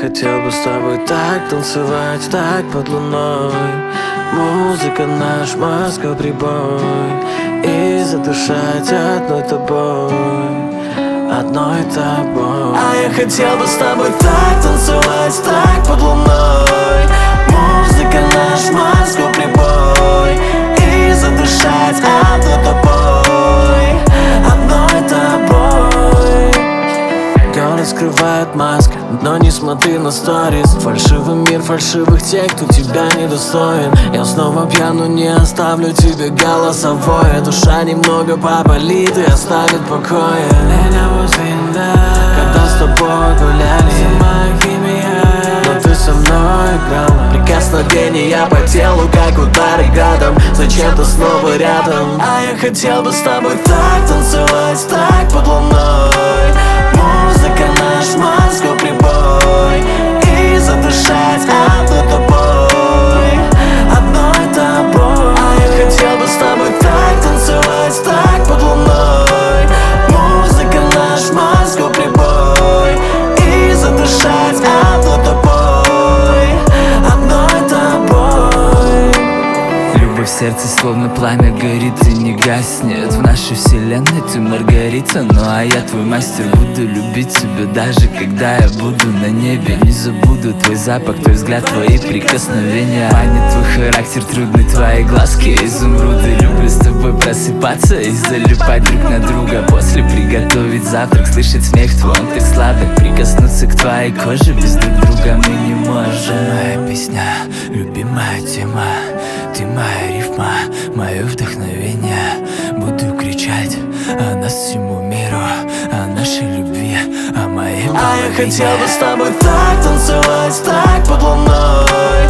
хотел бы с тобой так танцевать, так под луной. Музыка наш мозга прибой, и задышать одной тобой, одной тобой. А я хотел бы с тобой так танцевать, так под луной. Музыка наш мозга прибой, и задышать одной тобой, одной тобой. Город скрывает маска, но не смотри на сторис. Фальшивый мир фальшивых тех, кто тебя недостоин. Я снова пьяну, не оставлю тебе голосовое. Душа немного поболит и оставит в покое. Когда с тобой гуляли, но ты со мной играла. Прикосновения по телу, как удары градом. Зачем ты снова рядом? А я хотел бы с тобой так танцевать, так под луной. Музыка наш мозга прибой, и задышать одной тобой, одной тобой. А я хотел бы с тобой так танцевать, так под луной. Музыка наш мозга прибой, и задышать одной тобой, одной тобой. Любовь в сердце словно пламя горит и не гаснет. В нашей вселенной ты Маргарита, ну а я твой мастер. Буду любить тебя даже когда я буду на небе. Не забуду твой запах, твой взгляд, твои прикосновения. Манит твой характер, трудны твои глазки, изумруды. Люблю с тобой просыпаться и залипать друг на друга. После приготовить завтрак, слышать смех твой, он так сладок. Прикоснуться к твоей коже, без друг друга мы не можем. Моя песня, любимая тема, ты моя рифма, мое вдохновение. Буду кричать о нас всему миру, о нашей любви, о моей половине. А я хотел бы с тобой так танцевать, так под луной.